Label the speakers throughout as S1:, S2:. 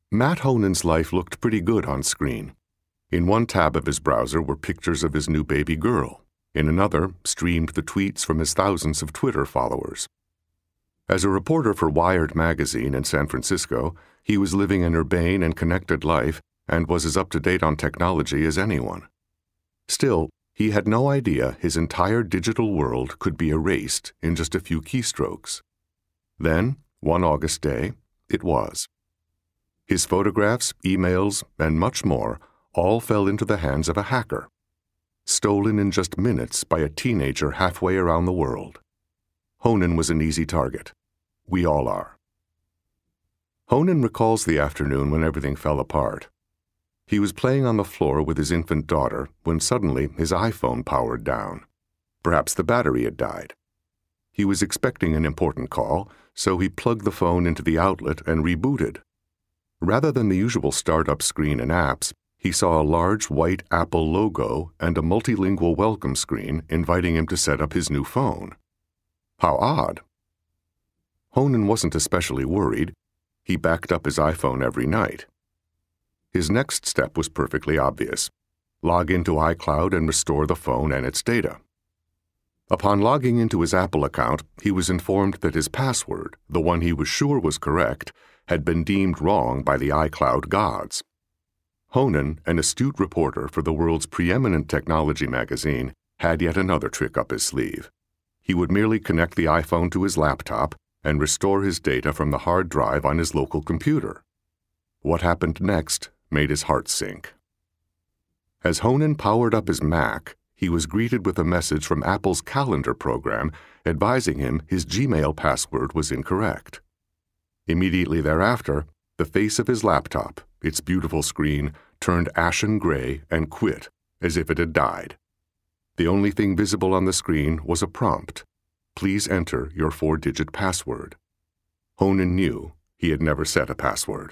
S1: Matt Honen's life looked pretty good on screen. In one tab of his browser were pictures of his new baby girl. In another, streamed the tweets from his thousands of Twitter followers. As a reporter for Wired magazine in San Francisco, he was living an urbane and connected life and was as up-to-date on technology as anyone. Still, he had no idea his entire digital world could be erased in just a few keystrokes. Then, one August day, it was. His photographs, emails, and much more all fell into the hands of a hacker, stolen in just minutes by a teenager halfway around the world. Honen was an easy target. We all are. Honen recalls the afternoon when everything fell apart. He was playing on the floor with his infant daughter when suddenly his iPhone powered down. Perhaps the battery had died. He was expecting an important call, so he plugged the phone into the outlet and rebooted. Rather than the usual startup screen and apps, he saw a large white Apple logo and a multilingual welcome screen inviting him to set up his new phone. How odd. Honen wasn't especially worried. He backed up his iPhone every night. His next step was perfectly obvious. Log into iCloud and restore the phone and its data. Upon logging into his Apple account, he was informed that his password, the one he was sure was correct, had been deemed wrong by the iCloud gods. Honen, an astute reporter for the world's preeminent technology magazine, had yet another trick up his sleeve. He would merely connect the iPhone to his laptop and restore his data from the hard drive on his local computer. What happened next made his heart sink. As Honen powered up his Mac, he was greeted with a message from Apple's calendar program advising him his Gmail password was incorrect. Immediately thereafter, the face of his laptop, its beautiful screen, turned ashen gray and quit, as if it had died. The only thing visible on the screen was a prompt. Please enter your 4-digit password. Honen knew he had never set a password.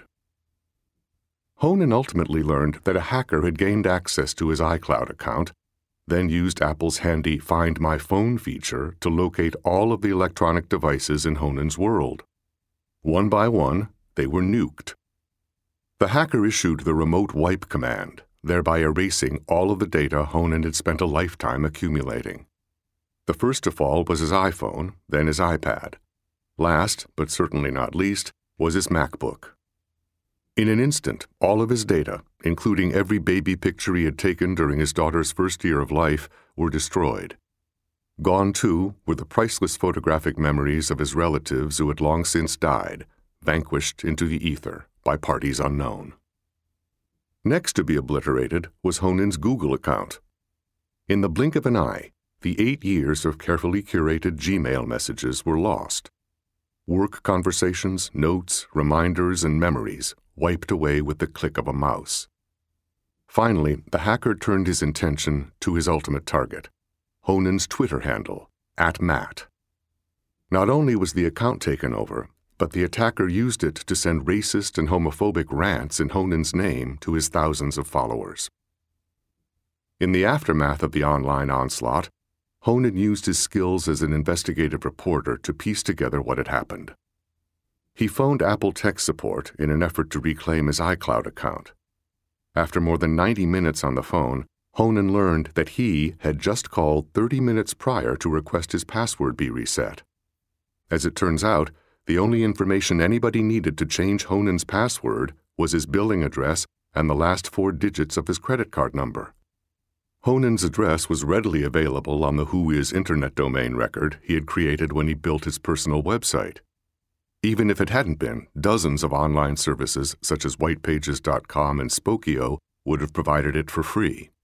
S1: Honen ultimately learned that a hacker had gained access to his iCloud account, then used Apple's handy Find My Phone feature to locate all of the electronic devices in Honen's world. One by one, they were nuked. The hacker issued the remote wipe command, thereby erasing all of the data Honen had spent a lifetime accumulating. The first to fall was his iPhone, then his iPad. Last, but certainly not least, was his MacBook. In an instant, all of his data, including every baby picture he had taken during his daughter's first year of life, were destroyed. Gone, too, were the priceless photographic memories of his relatives who had long since died, vanquished into the ether by parties unknown. Next to be obliterated was Honen's Google account. In the blink of an eye, the 8 years of carefully curated Gmail messages were lost. Work conversations, notes, reminders, and memories wiped away with the click of a mouse. Finally, the hacker turned his attention to his ultimate target, Honen's Twitter handle, @Matt. Not only was the account taken over, but the attacker used it to send racist and homophobic rants in Honen's name to his thousands of followers. In the aftermath of the online onslaught, Honen used his skills as an investigative reporter to piece together what had happened. He phoned Apple tech support in an effort to reclaim his iCloud account. After more than 90 minutes on the phone, Honen learned that he had just called 30 minutes prior to request his password be reset. As it turns out, the only information anybody needed to change Honen's password was his billing address and the last 4 digits of his credit card number. Honen's address was readily available on the Whois internet domain record he had created when he built his personal website. Even if it hadn't been, dozens of online services such as whitepages.com and Spokeo would have provided it for free.